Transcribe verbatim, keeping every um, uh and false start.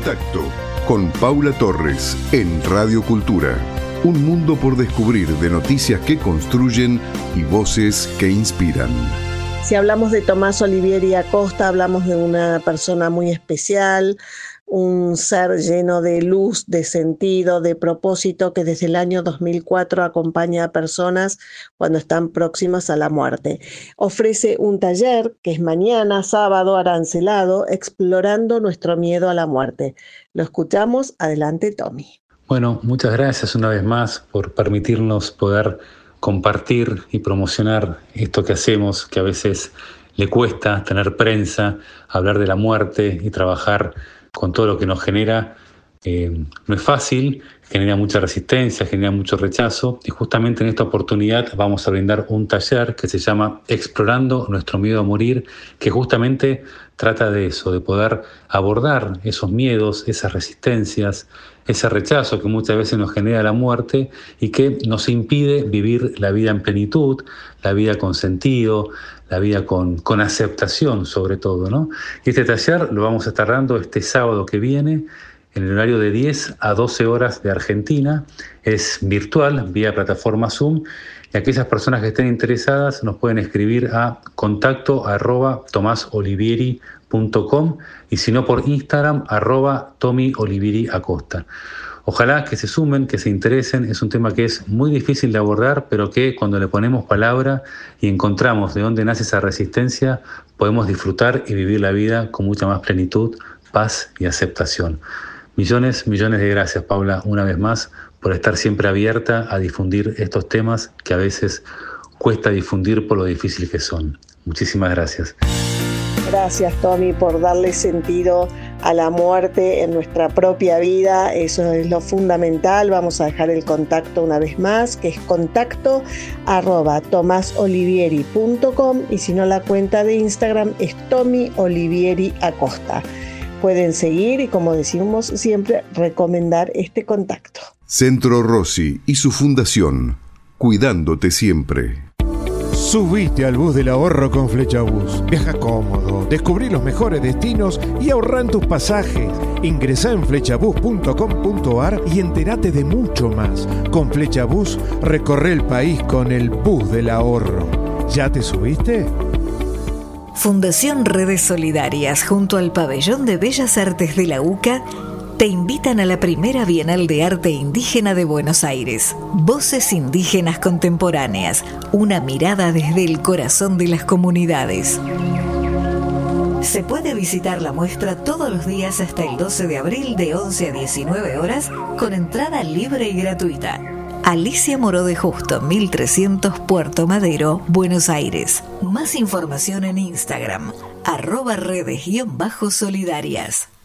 Contacto con Paula Torres en Radio Cultura. Un mundo por descubrir de noticias que construyen y voces que inspiran. Si hablamos de Tomás Olivieri Acosta, hablamos de una persona muy especial, un ser lleno de luz, de sentido, de propósito, que desde el año dos mil cuatro acompaña a personas cuando están próximas a la muerte. Ofrece un taller que es mañana, sábado, arancelado, explorando nuestro miedo a la muerte. Lo escuchamos. Adelante, Tommy. Bueno, muchas gracias una vez más por permitirnos poder compartir y promocionar esto que hacemos, que a veces le cuesta tener prensa, hablar de la muerte y trabajar con todo lo que nos genera. Eh, no es fácil, genera mucha resistencia, genera mucho rechazo, y justamente en esta oportunidad vamos a brindar un taller que se llama Explorando nuestro miedo a morir, que justamente trata de eso, de poder abordar esos miedos, esas resistencias, ese rechazo que muchas veces nos genera la muerte y que nos impide vivir la vida en plenitud, la vida con sentido, la vida con, con aceptación sobre todo, ¿no? Y este taller lo vamos a estar dando este sábado que viene, en el horario de diez a doce horas de Argentina. Es virtual, vía plataforma Zoom, y aquellas personas que estén interesadas nos pueden escribir a contacto arroba tomasolivieri punto com y si no por Instagram arroba Tommy Olivieri Acosta. Ojalá que se sumen, que se interesen. Es un tema que es muy difícil de abordar, pero que cuando le ponemos palabra y encontramos de dónde nace esa resistencia, podemos disfrutar y vivir la vida con mucha más plenitud, paz y aceptación. Millones, millones de gracias, Paula, una vez más, por estar siempre abierta a difundir estos temas que a veces cuesta difundir por lo difícil que son. Muchísimas gracias. Gracias, Tommy, por darle sentido a la muerte en nuestra propia vida. Eso es lo fundamental. Vamos a dejar el contacto una vez más, que es contacto arroba tomasolivieri punto com, y si no, la cuenta de Instagram es Tommy Olivieri Acosta. Pueden seguir y, como decimos siempre, recomendar este contacto. Centro Rossi y su fundación, cuidándote siempre. Subite al bus del ahorro con Flechabús. Viaja cómodo, descubrí los mejores destinos y ahorrá en tus pasajes. Ingresá en flechabús punto com punto ar y entérate de mucho más. Con Flechabús recorre el país con el bus del ahorro. ¿Ya te subiste? Fundación Redes Solidarias, junto al Pabellón de Bellas Artes de la UCA, te invitan a la primera Bienal de Arte Indígena de Buenos Aires. Voces indígenas contemporáneas, una mirada desde el corazón de las comunidades. Se puede visitar la muestra todos los días hasta el doce de abril de once a diecinueve horas con entrada libre y gratuita. Alicia Moró de Justo, mil trescientos Puerto Madero, Buenos Aires. Más información en Instagram, arroba redes guión bajo solidarias.